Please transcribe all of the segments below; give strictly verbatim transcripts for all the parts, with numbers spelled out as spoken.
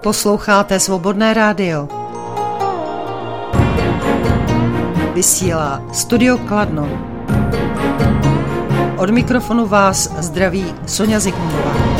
Posloucháte Svobodné rádio. Vysílá Studio Kladno. Od mikrofonu vás zdraví Soňa Zikmundová.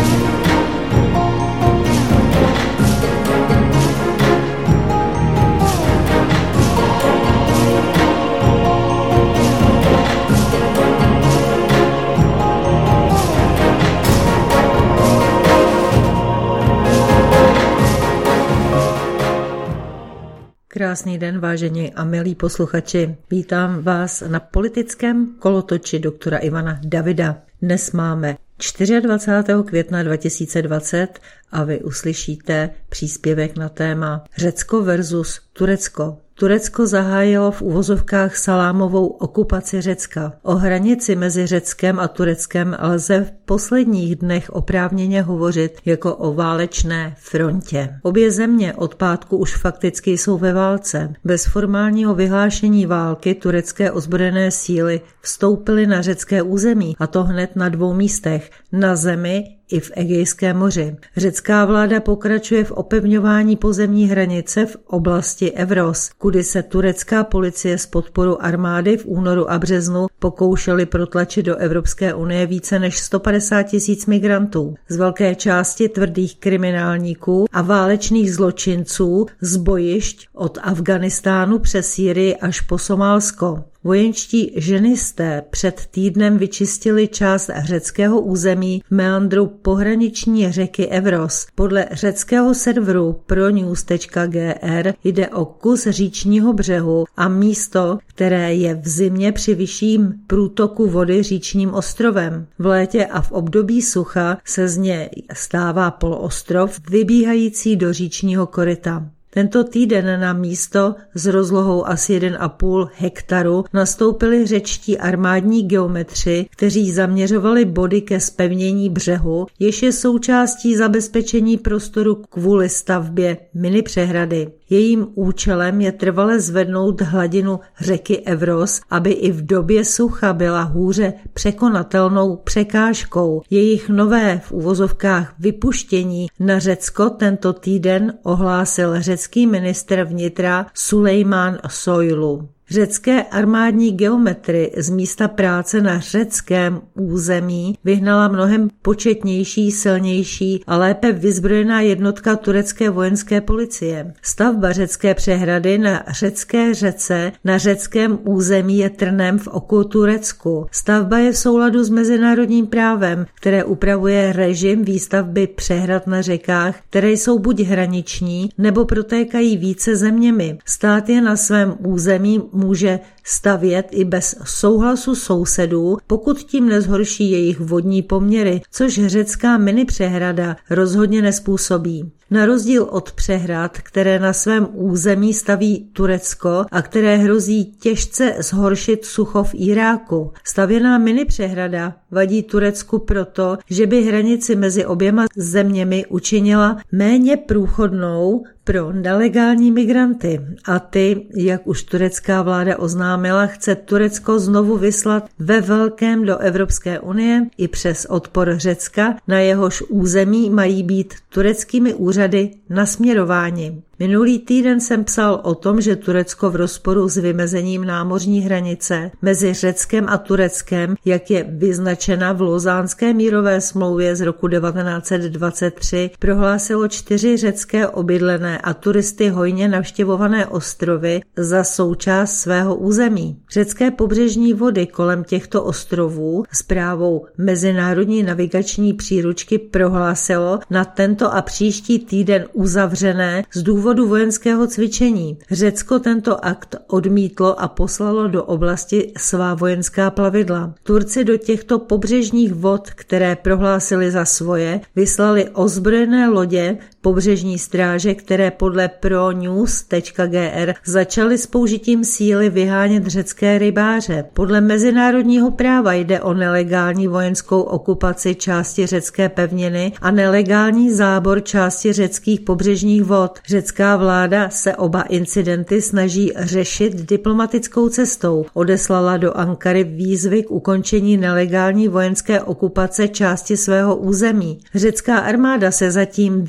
Krásný den, vážení a milí posluchači. Vítám vás na politickém kolotoči doktora Ivana Davida. Dnes máme dvacátého čtvrtého května dva tisíce dvacet a vy uslyšíte příspěvek na téma Řecko versus Turecko. Turecko zahájilo v uvozovkách salámovou okupaci Řecka. O hranici mezi Řeckem a Tureckem lze v posledních dnech oprávněně hovořit jako o válečné frontě. Obě země od pátku už fakticky jsou ve válce. Bez formálního vyhlášení války turecké ozbrojené síly vstoupily na řecké území, a to hned na dvou místech, na zemi i v Egejském moři. Řecká vláda pokračuje v opevňování pozemní hranice v oblasti Evros, kudy se turecká policie s podporou armády v únoru a březnu pokoušeli protlačit do Evropské unie více než sto padesát tisíc migrantů. Z velké části tvrdých kriminálníků a válečných zločinců z bojišť od Afghánistánu přes Sýrii až po Somálsko. Vojenští ženisté před týdnem vyčistili část řeckého území v meandru pohraniční řeky Evros. Podle řeckého serveru pronews tečka gé er jde o kus říčního břehu a místo, které je v zimě při vyšším průtoku vody říčním ostrovem. V létě a v období sucha se z něj stává poloostrov vybíhající do říčního koryta. Tento týden na místo s rozlohou asi jeden a půl hektaru nastoupili řečtí armádní geometři, kteří zaměřovali body ke zpevnění břehu, jež je součástí zabezpečení prostoru kvůli stavbě minipřehrady. Jejím účelem je trvale zvednout hladinu řeky Evros, aby i v době sucha byla hůře překonatelnou překážkou. Jejich nové v uvozovkách vypuštění na Řecko tento týden ohlásil řecký ministr vnitra Sulejman Soylu. Řecké armádní geometry z místa práce na řeckém území vyhnala mnohem početnější, silnější a lépe vyzbrojená jednotka turecké vojenské policie. Stavba řecké přehrady na řecké řece na řeckém území je trnem v oku Turecku. Stavba je v souladu s mezinárodním právem, které upravuje režim výstavby přehrad na řekách, které jsou buď hraniční, nebo protékají více zeměmi. Stát je na svém území může stavět i bez souhlasu sousedů, pokud tím nezhorší jejich vodní poměry, což řecká minipřehrada rozhodně nezpůsobí. Na rozdíl od přehrad, které na svém území staví Turecko a které hrozí těžce zhoršit sucho v Iráku. Stavěná minipřehrada vadí Turecku proto, že by hranici mezi oběma zeměmi učinila méně průchodnou pro nelegální migranty. A ty, jak už turecká vláda oznámila, chce Turecko znovu vyslat ve velkém do Evropské unie i přes odpor Řecka, na jehož území mají být tureckými úřady nasměrováni. Minulý týden jsem psal o tom, že Turecko v rozporu s vymezením námořní hranice mezi Řeckem a Tureckem, jak je vyznačena v Lausanské mírové smlouvě z roku devatenáct set dvacet tři, prohlásilo čtyři řecké obydlené a turisty hojně navštěvované ostrovy za součást svého území. Řecké pobřežní vody kolem těchto ostrovů zprávou Mezinárodní navigační příručky prohlásilo na tento a příští týden uzavřené z důvodu důvodu vojenského cvičení. Řecko tento akt odmítlo a poslalo do oblasti svá vojenská plavidla. Turci do těchto pobřežních vod, které prohlásili za svoje, vyslali ozbrojené lodě pobřežní stráže, které podle pronews tečka gé er začaly s použitím síly vyhánět řecké rybáře. Podle mezinárodního práva jde o nelegální vojenskou okupaci části řecké pevniny a nelegální zábor části řeckých pobřežních vod. Řecká vláda se oba incidenty snaží řešit diplomatickou cestou. Odeslala do Ankary výzvy k ukončení nelegální vojenské okupace části svého území. Řecká armáda se zatím drží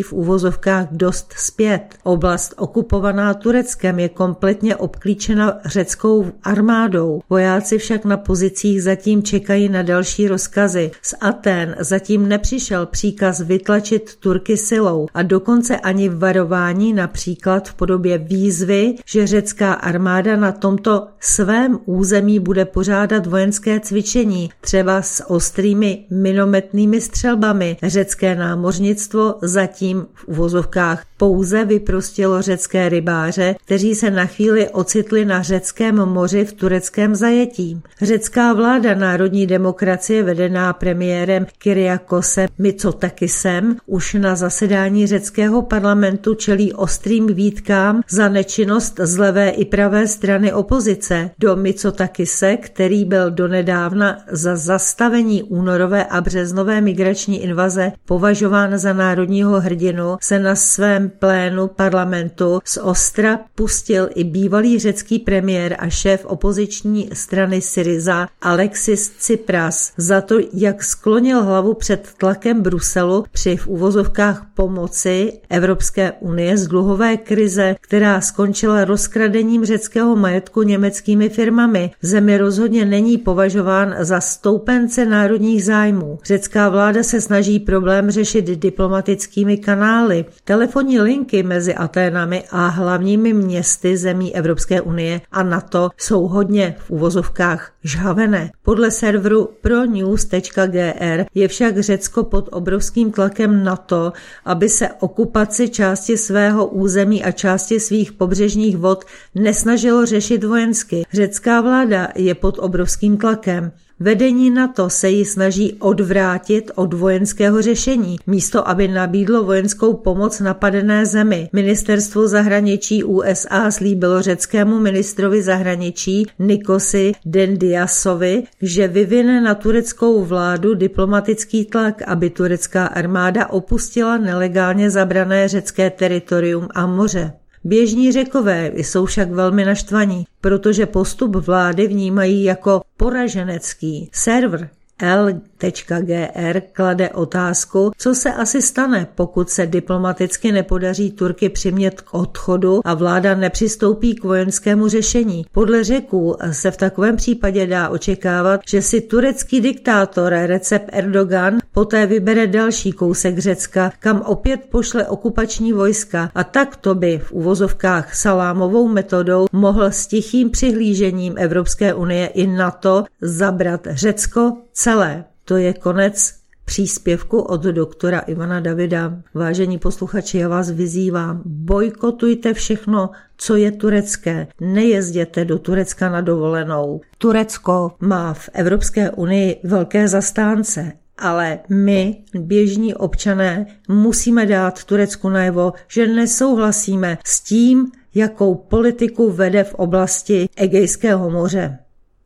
v úvozovkách dost zpět. Oblast okupovaná Tureckem je kompletně obklíčena řeckou armádou. Vojáci však na pozicích zatím čekají na další rozkazy. Z Athén zatím nepřišel příkaz vytlačit Turky silou a dokonce ani varování, například v podobě výzvy, že řecká armáda na tomto svém území bude pořádat vojenské cvičení, třeba s ostrými minometnými střelbami. Řecké námořnictvo zatím v uvozovkách pouze vyprostilo řecké rybáře, kteří se na chvíli ocitli na řeckém moři v tureckém zajetí. Řecká vláda národní demokracie vedená premiérem Kyriakosem Mitsotakisem už na zasedání řeckého parlamentu čelí ostrým výtkám za nečinnost z levé i pravé strany opozice. Do Mitsotakise, který byl donedávna za zastavení únorové a březnové migrační invaze považován za národního hrdinu, se na svém plénu parlamentu z ostra pustil i bývalý řecký premiér a šéf opoziční strany Syriza Alexis Tsipras za to, jak sklonil hlavu před tlakem Bruselu při v uvozovkách pomoci Evropské unie z dluhové krize, která skončila rozkradením řeckého majetku německými firmami. V zemi rozhodně není považován za stoupence národních zájmů. Řecká vláda se snaží problém řešit diplomatickými kanály. Telefonní linky mezi Aténami a hlavními městy zemí Evropské unie a NATO jsou hodně v uvozovkách žhavené. Podle serveru pronews tečka g r je však Řecko pod obrovským tlakem na to, aby se okupaci části svého území a části svých pobřežních vod nesnažilo řešit vojensky. Řecká vláda je pod obrovským tlakem. Vedení NATO se ji snaží odvrátit od vojenského řešení, místo aby nabídlo vojenskou pomoc napadené zemi. Ministerstvo zahraničí U S A slíbilo řeckému ministrovi zahraničí Nikosi Dendiasovi, že vyvine na tureckou vládu diplomatický tlak, aby turecká armáda opustila nelegálně zabrané řecké teritorium a moře. Běžní Řekové jsou však velmi naštvaní, protože postup vlády vnímají jako poraženecký. Server L tečka g r klade otázku, co se asi stane, pokud se diplomaticky nepodaří Turky přimět k odchodu a vláda nepřistoupí k vojenskému řešení. Podle Řeků se v takovém případě dá očekávat, že si turecký diktátor Recep Erdogan poté vybere další kousek Řecka, kam opět pošle okupační vojska a takto by v uvozovkách salámovou metodou mohl s tichým přihlížením Evropské unie i NATO zabrat Řecko celé. To je konec příspěvku od doktora Ivana Davida. Vážení posluchači, já vás vyzývám, bojkotujte všechno, co je turecké. Nejezděte do Turecka na dovolenou. Turecko má v Evropské unii velké zastánce, ale my, běžní občané, musíme dát Turecku najevo, že nesouhlasíme s tím, jakou politiku vede v oblasti Egejského moře.